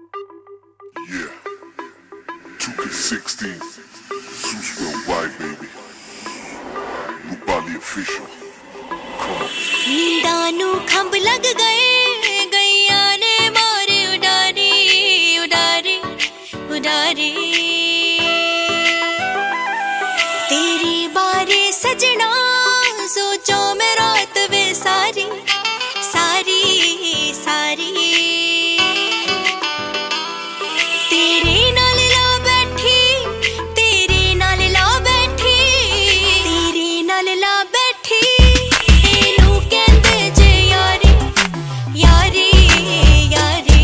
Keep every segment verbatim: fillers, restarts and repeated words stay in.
Yeah, two K sixteen, Zeus Worldwide, baby. Rupali official. Come on. नींदानू खंब लग गए, गैया ने मारे उडारी, उडारी, उडारी। तेरी बारी सजना, सोचो मैं रात वे सारी, सारी, सारी। तेरे नाल ला बैठी, तेरे नाल ला बैठी, तेरे नाल ला बैठी। एनू कहंदे जे यारी, यारी, यारी।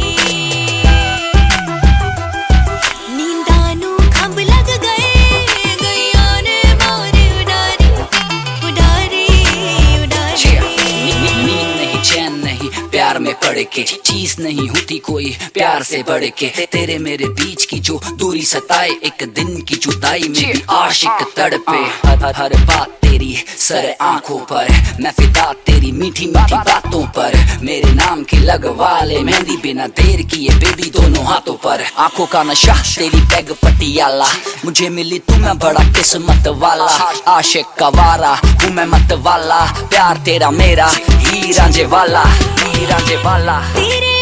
नींदानू खंब लग गए, गैया ने मारे उडारी, उडारी, उडारी। नींद नहीं, चैन नहीं, प्यार में पड़ के चीज नहीं होती कोई प्यार से बढ़ के। तेरे मेरे बीच की जो दूरी सताए, एक दिन की जुदाई में भी आशिक तड़पे। हर, हर बात तेरी सर आंखों पर, मैं फिदा तेरी मीठी मीठी बातों पर। मेरे नाम की लगवा ले मेहंदी बिना देर किए बेबी दोनों हाथों पर। आंखों का नशा तेरी पैग पटियाला, मुझे मिली तू मैं बड़ा किस्मत वाला। आशिक का वारा हूँ मैं मत वाला, प्यार तेरा मेरा ही रांझे वाला, ही रांझे वाला। तेरे